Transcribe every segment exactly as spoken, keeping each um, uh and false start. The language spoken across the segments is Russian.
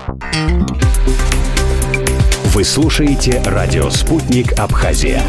Вы слушаете радио «Спутник Абхазия».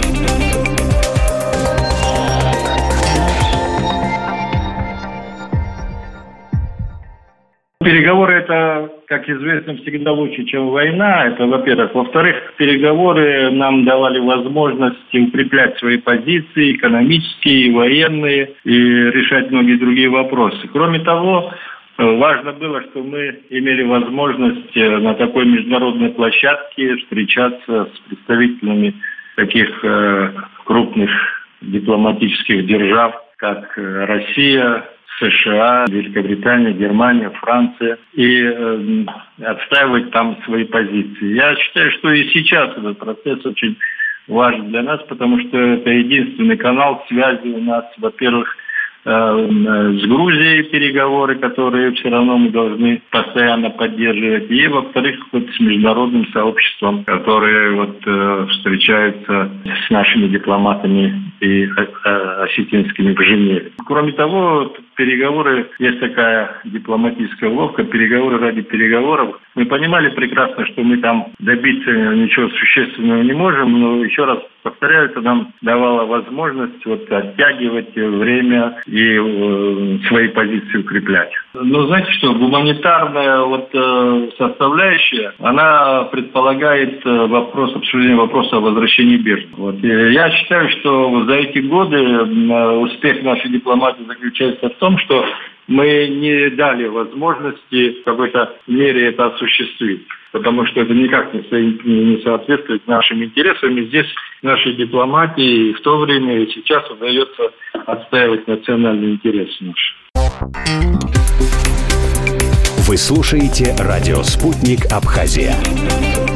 Переговоры – это, как известно, всегда лучше, чем война. Это, во-первых. Во-вторых, переговоры нам давали возможность укреплять свои позиции, экономические, военные, и решать многие другие вопросы. Кроме того, важно было, что мы имели возможность на такой международной площадке встречаться с представителями таких крупных дипломатических держав, как Россия, США, Великобритания, Германия, Франция, и э, отстаивать там свои позиции. Я считаю, что и сейчас этот процесс очень важен для нас, потому что это единственный канал связи у нас, во-первых, э, с Грузией переговоры, которые все равно мы должны постоянно поддерживать, и, во-вторых, вот с международным сообществом, которые вот, э, встречаются с нашими дипломатами и э, осетинскими в Женеве. Кроме того, переговоры, есть такая дипломатическая уловка, переговоры ради переговоров. Мы понимали прекрасно, что мы там добиться ничего существенного не можем, но еще раз повторяю, это нам давало возможность вот оттягивать время и э, свои позиции укреплять. Но знаете что, гуманитарная вот э, составляющая, она предполагает э, вопрос, обсуждение вопроса о возвращении беженцев. Вот. И я считаю, что за эти годы э, успех нашей дипломатии заключается в том, что мы не дали возможности в какой-то мере это осуществить, потому что это никак не, со... не соответствует нашим интересам. И здесь нашей дипломатии в то время и сейчас удается отстаивать национальные интересы наши. Вы слушаете радио «Спутник Абхазия».